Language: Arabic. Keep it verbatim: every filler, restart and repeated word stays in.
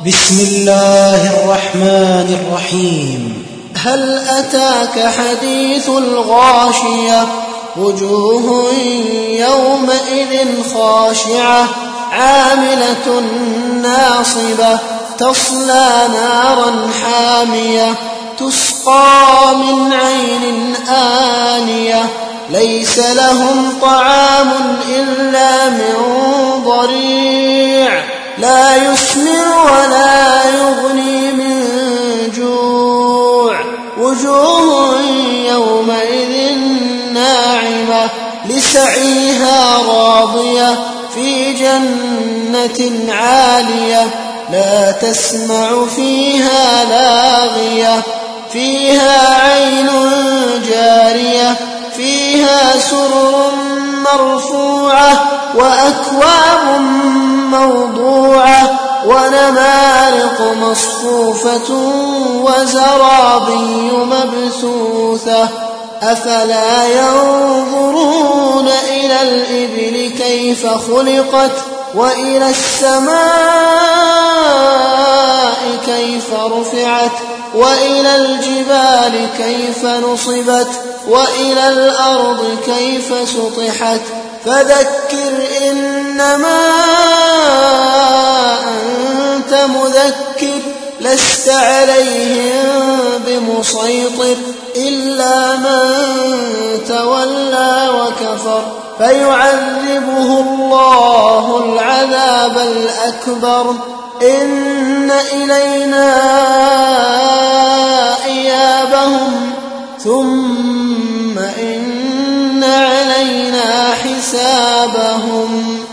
بسم الله الرحمن الرحيم. هل أتاك حديث الغاشية وجوه يومئذ خاشعة عاملة ناصبة تصلى نارا حامية تسقى من عين آنية ليس لهم طعام إلا من ضريع لا يسمن ولا يغني من جوع وجوه يومئذ ناعمة لسعيها راضية في جنة عالية لا تسمع فيها لاغية فيها عين جارية فيها سرر مرفوعة وأكواب موضوعة ونمارق مصفوفة وزرابي مبثوثة أفلا ينظرون إلى الإبل كيف خلقت وإلى السماء كيف رفعت وإلى الجبال كيف نصبت وإلى الأرض كيف سطحت فذكر إنما أنت مذكر لست عليهم بمسيطر إلا من تولى وكفر فيعذبه الله العذاب الأكبر إن إلينا إيابهم ثم إن علينا حسابهم.